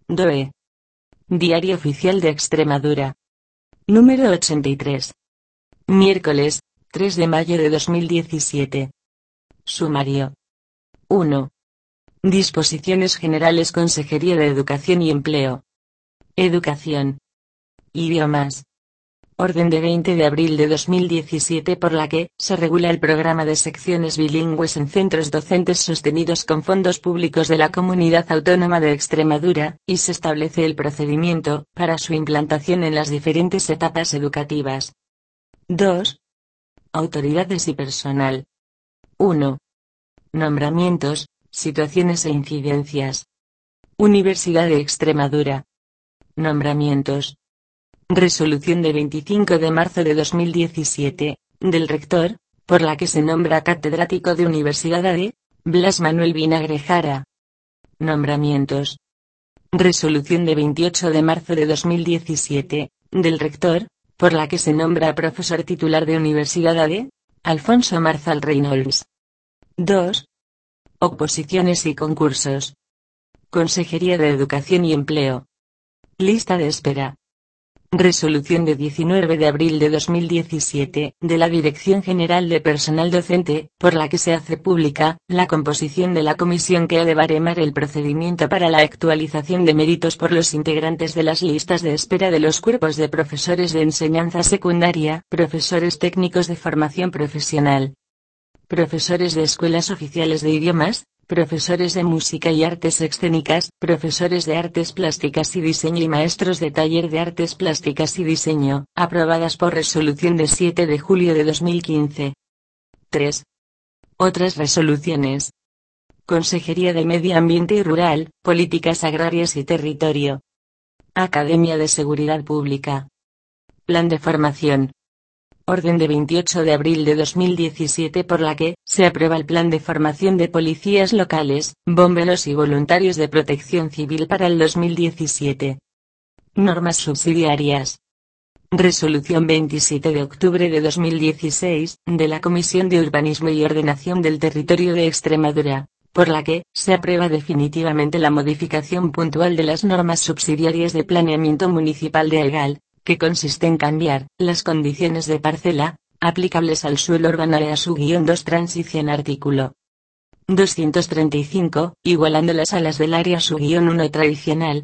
DOE. Diario Oficial de Extremadura. Número 83. Miércoles, 3 de mayo de 2017. Sumario. 1. Disposiciones Generales Consejería de Educación y Empleo. Educación. Idiomas. Orden de 20 de abril de 2017 por la que se regula el programa de secciones bilingües en centros docentes sostenidos con fondos públicos de la Comunidad Autónoma de Extremadura, y se establece el procedimiento para su implantación en las diferentes etapas educativas. 2. Autoridades y personal. 1. Nombramientos, situaciones e incidencias. Universidad de Extremadura. Nombramientos. Resolución de 25 de marzo de 2017, del rector, por la que se nombra catedrático de Universidad AD, Blas Manuel Vinagre Jara. Nombramientos. Resolución de 28 de marzo de 2017, del rector, por la que se nombra profesor titular de Universidad AD, Alfonso Marzal Reynolds. 2. Oposiciones y concursos. Consejería de Educación y Empleo. Lista de espera. Resolución de 19 de abril de 2017, de la Dirección General de Personal Docente, por la que se hace pública la composición de la comisión que ha de baremar el procedimiento para la actualización de méritos por los integrantes de las listas de espera de los cuerpos de profesores de enseñanza secundaria, profesores técnicos de formación profesional, profesores de escuelas oficiales de idiomas, profesores de música y artes escénicas, profesores de artes plásticas y diseño y maestros de taller de artes plásticas y diseño, aprobadas por resolución de 7 de julio de 2015. 3. Otras resoluciones. Consejería de Medio Ambiente y Rural, Políticas Agrarias y Territorio. Academia de Seguridad Pública. Plan de Formación. Orden de 28 de abril de 2017 por la que se aprueba el Plan de Formación de Policías Locales, Bomberos y Voluntarios de Protección Civil para el 2017. Normas subsidiarias. Resolución 27 de octubre de 2016, de la Comisión de Urbanismo y Ordenación del Territorio de Extremadura, por la que se aprueba definitivamente la modificación puntual de las normas subsidiarias de planeamiento municipal de EGAL, que consiste en cambiar las condiciones de parcela aplicables al suelo urbano a su -2 transición artículo 235, igualándolas a las del área -1 tradicional.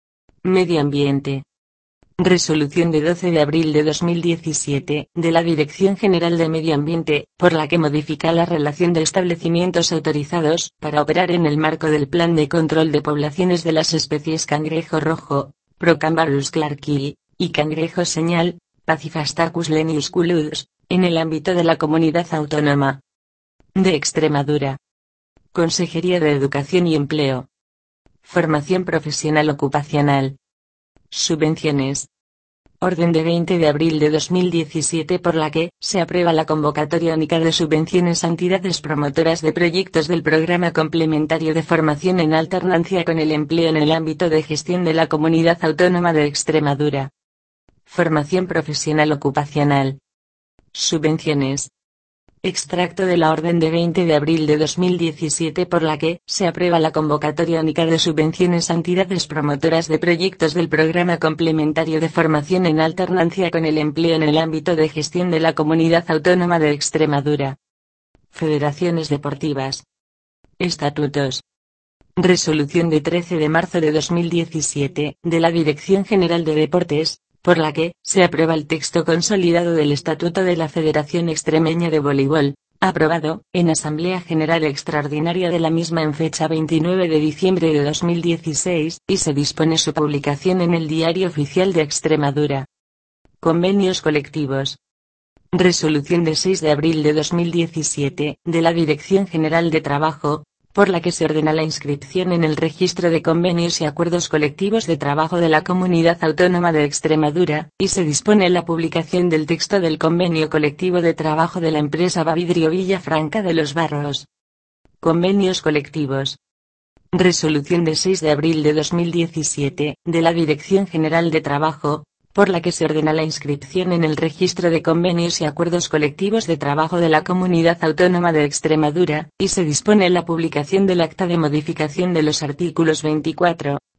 Medio ambiente. Resolución de 12 de abril de 2017, de la Dirección General de Medio Ambiente, por la que modifica la relación de establecimientos autorizados para operar en el marco del Plan de Control de Poblaciones de las especies cangrejo rojo, Procambarus clarkii, y cangrejo señal, Pachyphastacus leniusculus, en el ámbito de la Comunidad Autónoma de Extremadura. Consejería de Educación y Empleo. Formación profesional ocupacional. Subvenciones. Orden de 20 de abril de 2017 por la que se aprueba la convocatoria única de subvenciones a entidades promotoras de proyectos del Programa Complementario de Formación en Alternancia con el Empleo en el ámbito de gestión de la Comunidad Autónoma de Extremadura. Formación profesional ocupacional. Subvenciones. Extracto de la Orden de 20 de abril de 2017 por la que se aprueba la convocatoria única de subvenciones a entidades promotoras de proyectos del Programa Complementario de Formación en Alternancia con el Empleo en el ámbito de gestión de la Comunidad Autónoma de Extremadura. Federaciones deportivas. Estatutos. Resolución de 13 de marzo de 2017, de la Dirección General de Deportes, por la que se aprueba el texto consolidado del Estatuto de la Federación Extremeña de Voleibol, aprobado en Asamblea General Extraordinaria de la misma en fecha 29 de diciembre de 2016, y se dispone su publicación en el Diario Oficial de Extremadura. Convenios colectivos. Resolución de 6 de abril de 2017, de la Dirección General de Trabajo, por la que se ordena la inscripción en el Registro de Convenios y Acuerdos Colectivos de Trabajo de la Comunidad Autónoma de Extremadura, y se dispone la publicación del texto del Convenio Colectivo de Trabajo de la empresa Bavidrio Villafranca de los Barros. Convenios colectivos. Resolución de 6 de abril de 2017, de la Dirección General de Trabajo, por la que se ordena la inscripción en el Registro de Convenios y Acuerdos Colectivos de Trabajo de la Comunidad Autónoma de Extremadura, y se dispone la publicación del acta de modificación de los artículos 24,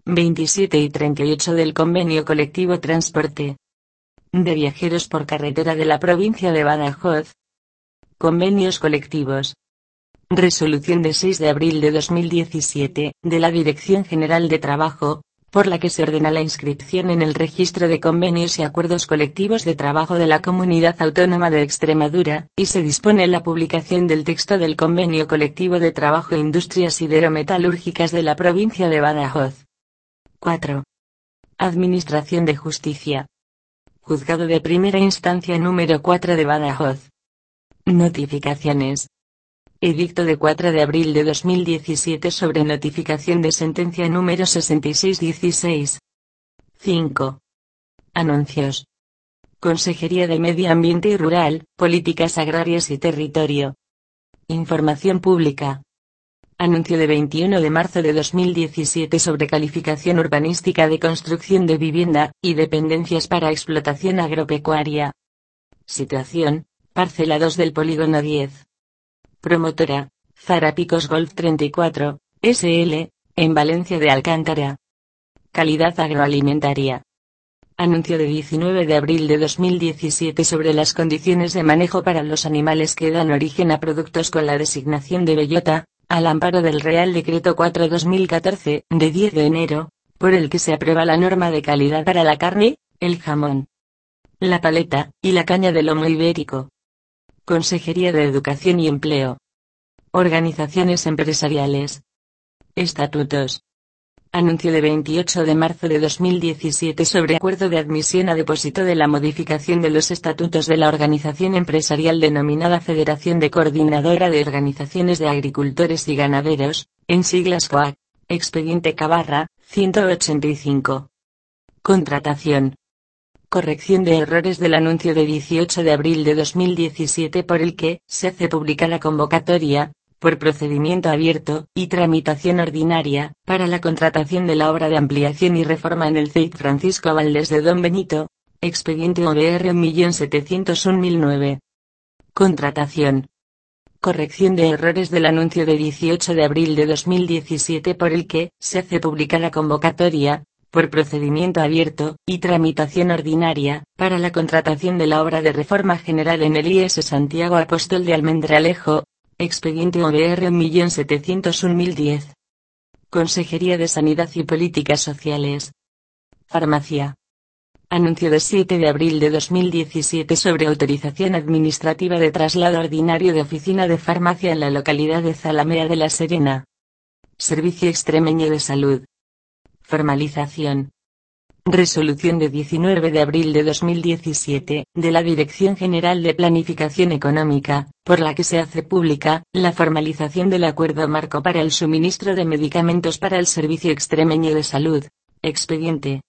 27 y 38 del Convenio Colectivo Transporte de Viajeros por Carretera de la Provincia de Badajoz. Convenios colectivos. Resolución de 6 de abril de 2017, de la Dirección General de Trabajo, por la que se ordena la inscripción en el Registro de Convenios y Acuerdos Colectivos de Trabajo de la Comunidad Autónoma de Extremadura, y se dispone la publicación del texto del Convenio Colectivo de Trabajo Industrias Siderometalúrgicas de la Provincia de Badajoz. 4. Administración de Justicia. Juzgado de Primera Instancia número 4 de Badajoz. Notificaciones. Edicto de 4 de abril de 2017 sobre notificación de sentencia número 6616. 5. Anuncios. Consejería de Medio Ambiente y Rural, Políticas Agrarias y Territorio. Información pública. Anuncio de 21 de marzo de 2017 sobre calificación urbanística de construcción de vivienda y dependencias para explotación agropecuaria. Situación: parcela 2 del polígono 10. Promotora: Zara Picos Golf 34, SL, en Valencia de Alcántara. Calidad agroalimentaria. Anuncio de 19 de abril de 2017 sobre las condiciones de manejo para los animales que dan origen a productos con la designación de bellota, al amparo del Real Decreto 4/2014, de 10 de enero, por el que se aprueba la norma de calidad para la carne, el jamón, la paleta y la caña de lomo ibérico. Consejería de Educación y Empleo. Organizaciones empresariales. Estatutos. Anuncio de 28 de marzo de 2017 sobre acuerdo de admisión a depósito de la modificación de los estatutos de la organización empresarial denominada Federación de Coordinadora de Organizaciones de Agricultores y Ganaderos, en siglas COAG, expediente K/185. Contratación. Corrección de errores del anuncio de 18 de abril de 2017 por el que se hace pública la convocatoria, por procedimiento abierto y tramitación ordinaria, para la contratación de la obra de ampliación y reforma en el CEIP Francisco Valdés de Don Benito, expediente OBR 1701009. Contratación. Corrección de errores del anuncio de 18 de abril de 2017 por el que se hace pública la convocatoria, por procedimiento abierto y tramitación ordinaria, para la contratación de la obra de reforma general en el IS Santiago Apóstol de Almendralejo, expediente OBR 1701010. Consejería de Sanidad y Políticas Sociales. Farmacia. Anuncio de 7 de abril de 2017 sobre autorización administrativa de traslado ordinario de oficina de farmacia en la localidad de Zalamea de la Serena. Servicio Extremeño de Salud. Formalización. Resolución de 19 de abril de 2017, de la Dirección General de Planificación Económica, por la que se hace pública la formalización del Acuerdo Marco para el suministro de medicamentos para el Servicio Extremeño de Salud, expediente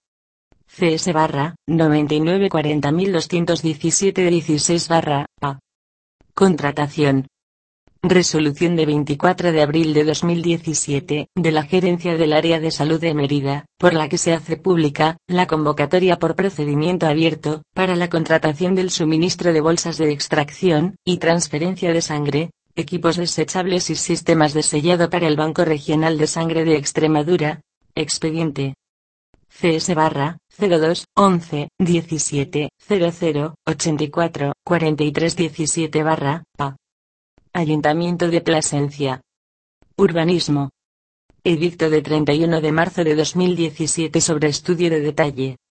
CS/9940.217/16/A. Contratación. Resolución de 24 de abril de 2017, de la Gerencia del Área de Salud de Mérida, por la que se hace pública la convocatoria por procedimiento abierto, para la contratación del suministro de bolsas de extracción y transferencia de sangre, equipos desechables y sistemas de sellado para el Banco Regional de Sangre de Extremadura, expediente CS/02-11-17-00-84-43-17/A. Ayuntamiento de Plasencia. Urbanismo. Edicto de 31 de marzo de 2017 sobre estudio de detalle,